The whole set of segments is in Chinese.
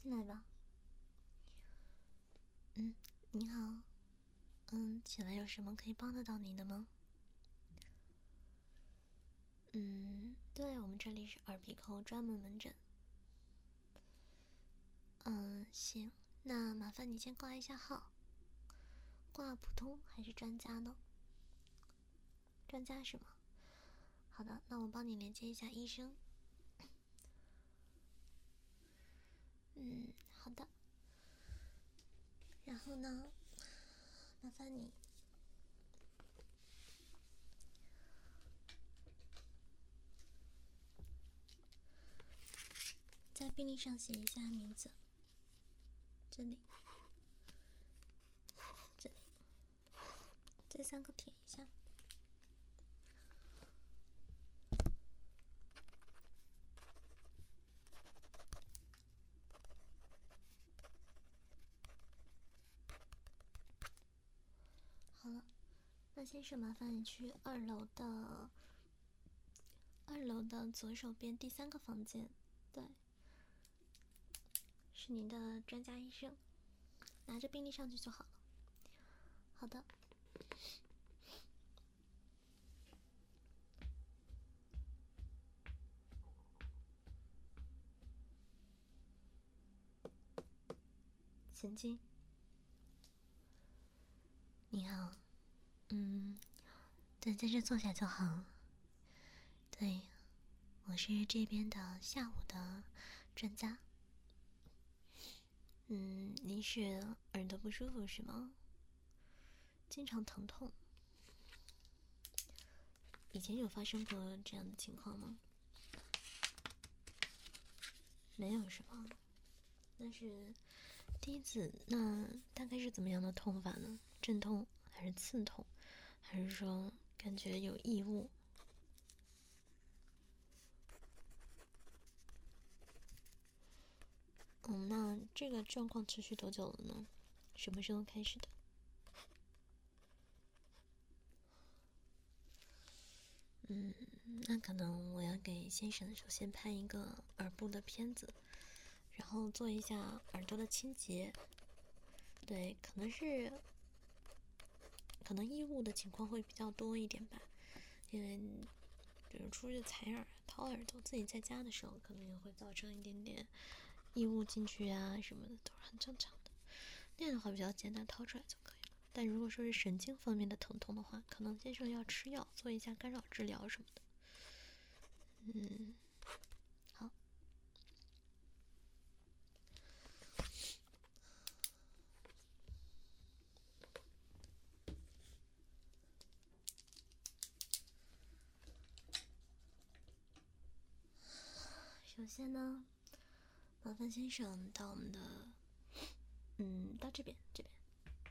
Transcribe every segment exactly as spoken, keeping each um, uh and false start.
进来吧。嗯，你好。嗯，请问有什么可以帮得到您的吗？嗯，对，我们这里是耳鼻喉专门门诊。嗯，行，那麻烦你先挂一下号。挂普通还是专家呢？专家是吗？好的，那我帮你连接一下医生。嗯，好的。然后呢，麻烦你在病历上写一下名字。这里，这里，这三个填一下。好了，那先生，麻烦你去二楼的二楼的左手边第三个房间。对，是您的专家医生，拿着病历上去就好了。好的。请进。你好。嗯，对，在这坐下就好。对，我是这边的下午的专家。嗯，您是耳朵不舒服是吗？经常疼痛。以前有发生过这样的情况吗？没有是吗？那是第一次。那大概是怎么样的痛法呢？阵痛还是刺痛，还是说感觉有异物？嗯，那这个状况持续多久了呢？什么时候开始的？嗯，那可能我要给先生首先拍一个耳部的片子，然后做一下耳朵的清洁。对，可能是可能异物的情况会比较多一点吧，因为比如出去采耳、掏耳朵，自己在家的时候可能也会造成一点点异物进去啊什么的，都是很正常的。那样的话比较简单，掏出来就可以了。但如果说是神经方面的疼痛的话，可能先生要吃药，做一下干扰治疗什么的。嗯，好。首先呢，麻烦先生到我们的，嗯，到这边这边，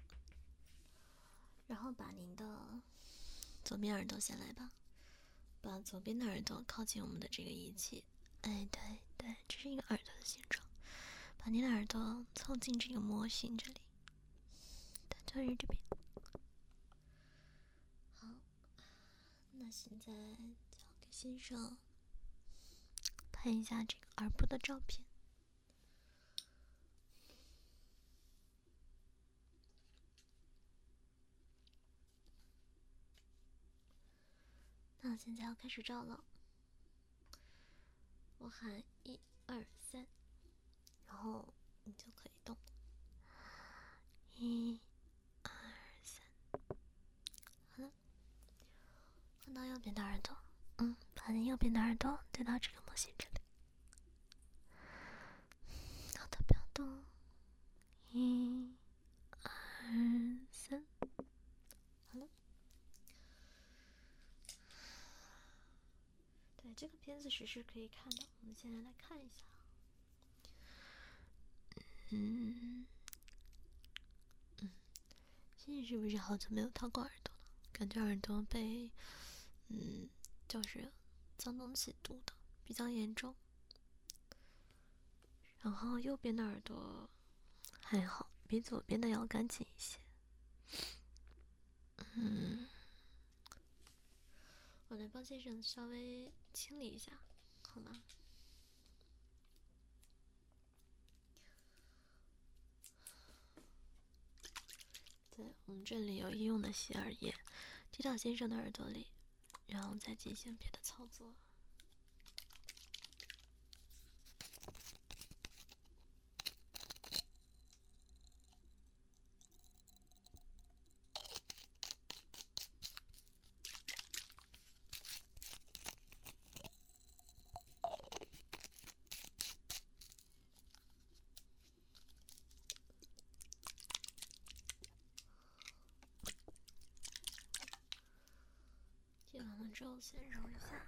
然后把您的左边耳朵先来吧，把左边的耳朵靠近我们的这个仪器。哎，对对，这是一个耳朵的形状，把您的耳朵凑近这个模型这里，对，就是这边。好，那现在交给先生拍一下这个耳部的照片。那现在要开始照了，我喊一二三，然后你就可以动。一、二、三，好了，换到右边的耳朵，嗯，把你右边的耳朵对到这个模型这里。好的，不要动。一、二、三，好了。对，这个片子时时可以看到，我们现在来看一下。嗯嗯，现在是不是好久没有掏过耳朵了？感觉耳朵被嗯，就是脏东西堵的比较严重。然后右边的耳朵还好，比左边的要干净一些。嗯，我来帮先生稍微清理一下，好吗？ 对，我们这里有医用的洗耳液，滴到先生的耳朵里，然后再进行别的操作。滴完了之后，先揉一下。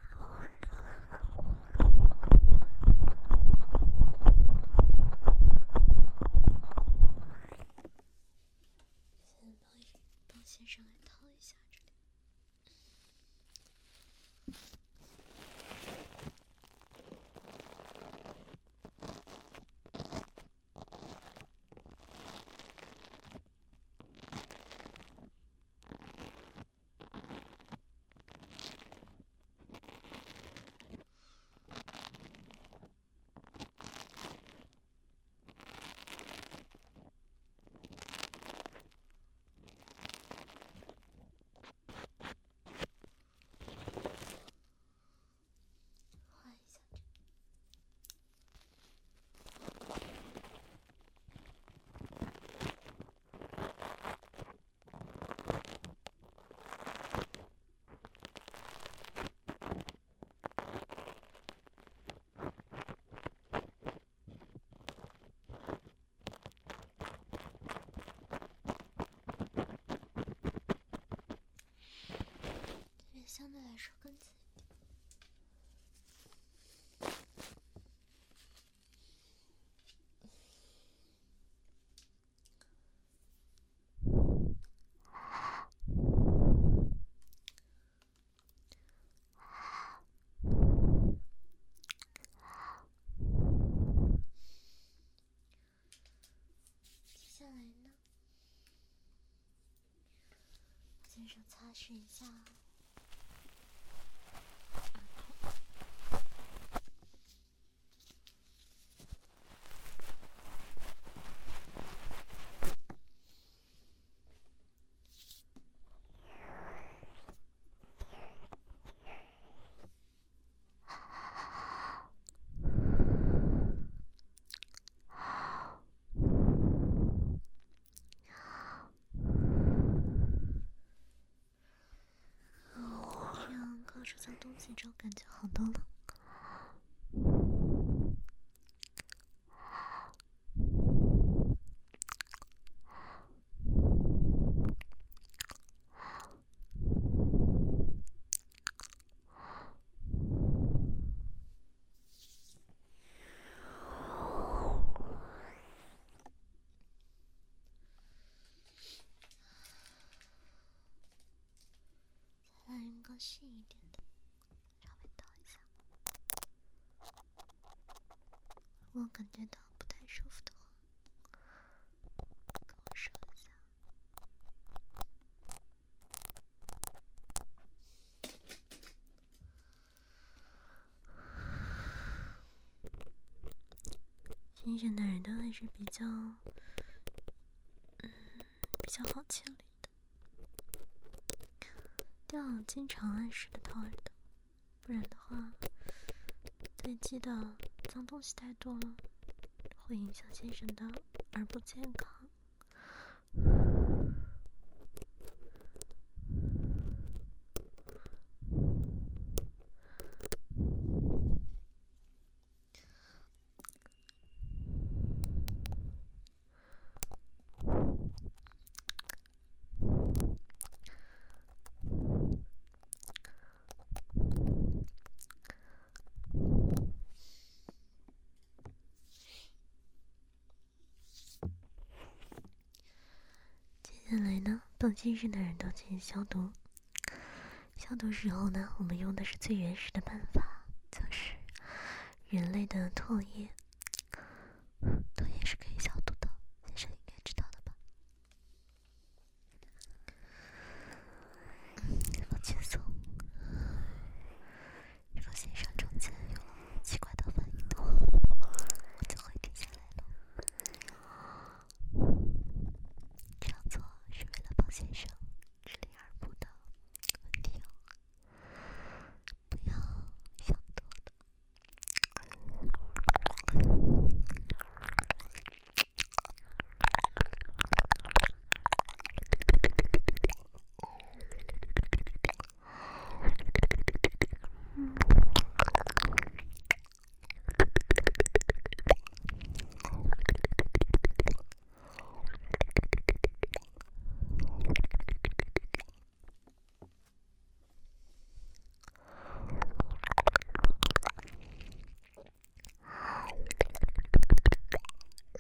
先帮一帮先生来套一下这里。画一下这里。这边相对来说更紧一点。接下来呢，先生擦拭一下耳朵。这样靠着脏东西之后，感觉好多了。再来一个细一点的，稍微倒一下。如果感觉到不太舒服的话，跟我说一下。先生的耳朵还是比较，嗯，比较好清理的。要经常按时的掏耳朵，不然的话，堆积的脏东西太多了，会影响先生的耳部健康。接下来呢，帮先生的耳朵进行消毒。消毒时候呢，我们用的是最原始的办法，就是人类的唾液。唾液是可以消毒的，先生应该知道的吧？放轻松。如果先生中间有奇怪的反应的话，我就会停下来了。这样做是为了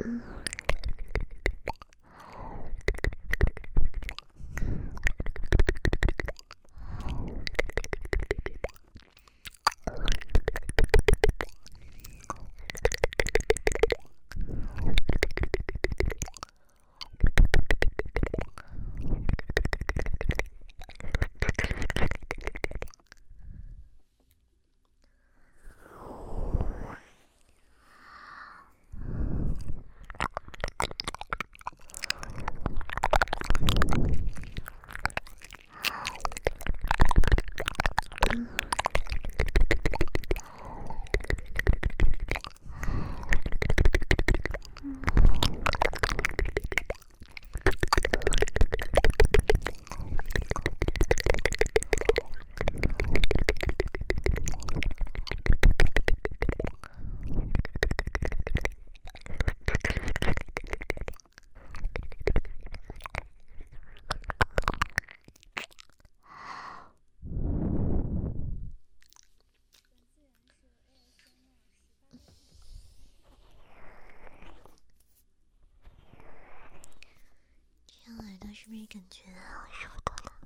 这样耳朵是不是感觉好舒服多了？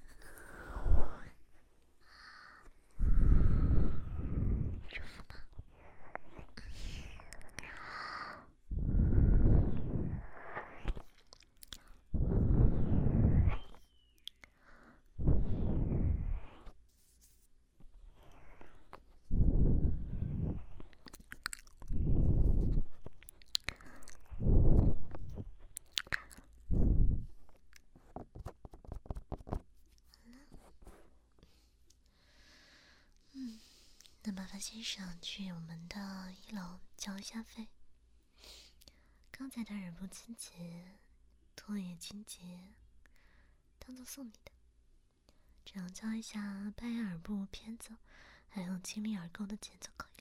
舒服吗？嗯，那麻烦先生去我们的一楼交一下费。刚才的耳部清洁、唾液清洁，当做送你的。只要交一下拍耳部片子，还有清理耳垢的钱就可以。